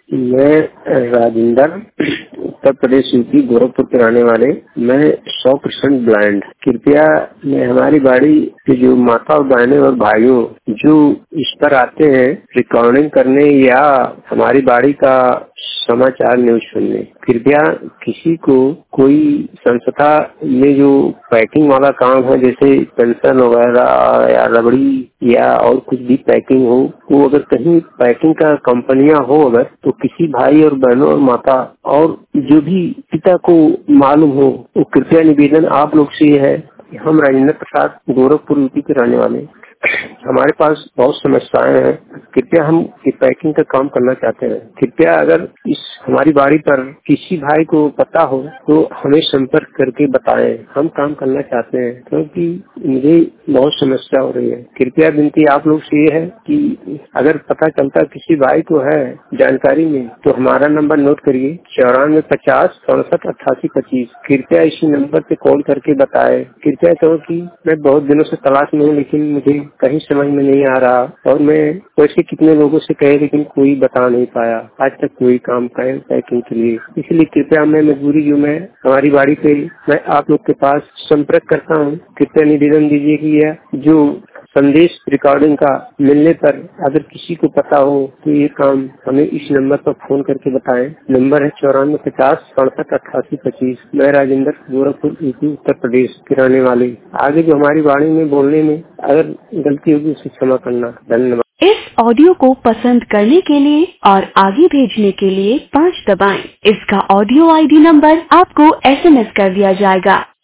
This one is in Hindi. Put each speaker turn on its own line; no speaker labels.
मैं राजेंद्र, उत्तर प्रदेश यूपी गोरखपुर के रहने वाले। मैं 100% ब्लाइंड। कृपया मैं हमारी बाड़ी के जो माता और बहनें और भाइयों जो इस पर आते हैं रिकॉर्डिंग करने या हमारी बाड़ी का समाचार न्यूज सुनने, कृपया किसी को कोई संस्था में जो पैकिंग वाला काम है जैसे पेंशन वगैरह या रबड़ी या और कुछ भी पैकिंग हो, वो अगर कहीं पैकिंग का कंपनियां हो अगर, तो किसी भाई और बहनों और माता और जो भी पिता को मालूम हो, वो कृपया निवेदन आप लोग से ये है कि हम राजेंद्र प्रसाद गोरखपुर यूपी के रहने वाले, हमारे पास बहुत समस्याएं हैं। कृपया हम ये पैकिंग का काम करना चाहते हैं। कृपया अगर इस हमारी बाड़ी पर किसी भाई को पता हो तो हमें संपर्क करके बताएं। हम काम करना चाहते हैं क्योंकि मुझे बहुत समस्या हो रही है। कृपया विनती आप लोग से ये है कि अगर पता चलता किसी भाई को है जानकारी में तो हमारा नंबर नोट करिए 9450 67 88 25। कृपया इसी नंबर पे कॉल करके बताएं। कृपया क्योंकि मैं बहुत दिनों से तलाश में हूँ लेकिन मुझे कहीं समझ में नहीं आ रहा और मैं वैसे कितने लोगों से कहे लेकिन कोई बता नहीं पाया आज तक कोई काम करे पैकिंग के लिए। इसलिए कृपया मैं मजबूरी जो मैं हमारी बाड़ी पे मैं आप लोग के पास संपर्क करता हूँ। कृपया निवेदन दीजिए कि यह जो संदेश रिकॉर्डिंग का मिलने पर अगर किसी को पता हो तो ये काम हमें इस नंबर पर फोन करके बताएं। नंबर है 9450 67 88 25। मैं राजेंद्र गोरखपुर यूपी उत्तर प्रदेश के रहने वाले। आगे जो हमारी वाणी में बोलने में अगर गलती होगी उसे क्षमा करना। धन्यवाद।
इस ऑडियो को पसंद करने के लिए और आगे भेजने के लिए 5 दबाएं। इसका ऑडियो ID नंबर आपको SMS कर दिया जाएगा।